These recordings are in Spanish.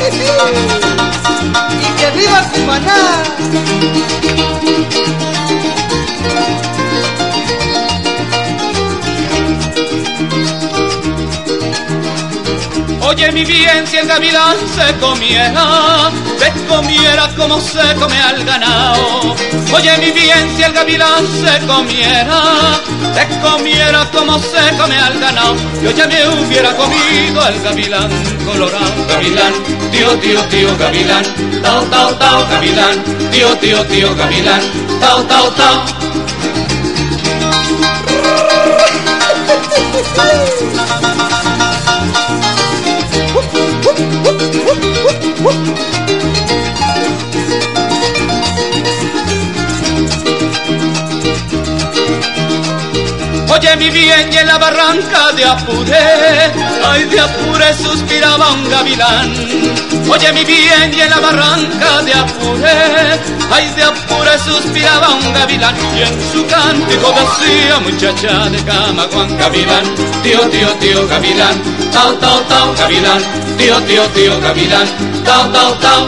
¡Y que viva Cumaná! Oye mi bien, si el gavilán se comiera como se come al ganado. Oye mi bien, si el gavilán se comiera como se come al ganado. Yo ya me hubiera comido al gavilán colorado. Gavilán, tío, tío, tío, gavilán, tao, tao, tao, gavilán, tío, tío, tío, gavilán, tao, tao, tao. Oye mi bien, y en la barranca de Apure, ay de Apure suspiraba un gavilán. Oye mi bien, y en la barranca de Apure, ay de Apure suspiraba un gavilán. Y en su cántico decía, muchacha de Camaguán, gavilán, tío, tío, tío, gavilán, tao, tao, tao, gavilán, tío, tío, tío, gavilán, tao, tao, tao.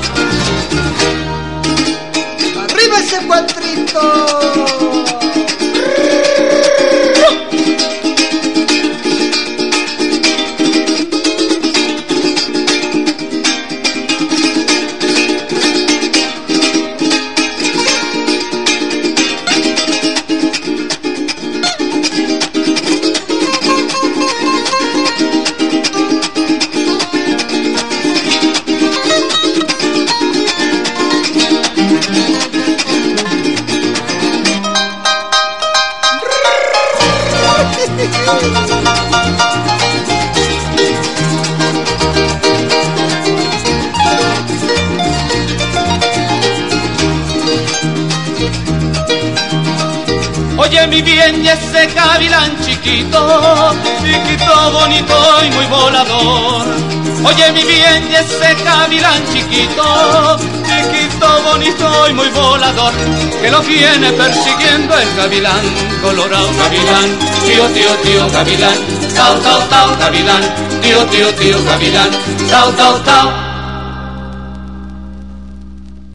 ¡Arriba ese cuatrito! Oye mi bien, y ese gavilán chiquito, chiquito, bonito y muy volador. Oye mi bien, y ese gavilán chiquito, chiquito, bonito y muy volador, que lo viene persiguiendo el gavilán colorado. Gavilán, tío, tío, tío, gavilán, tao, tao, tao, gavilán, tío, tío, tío, gavilán, tao, tao, tao.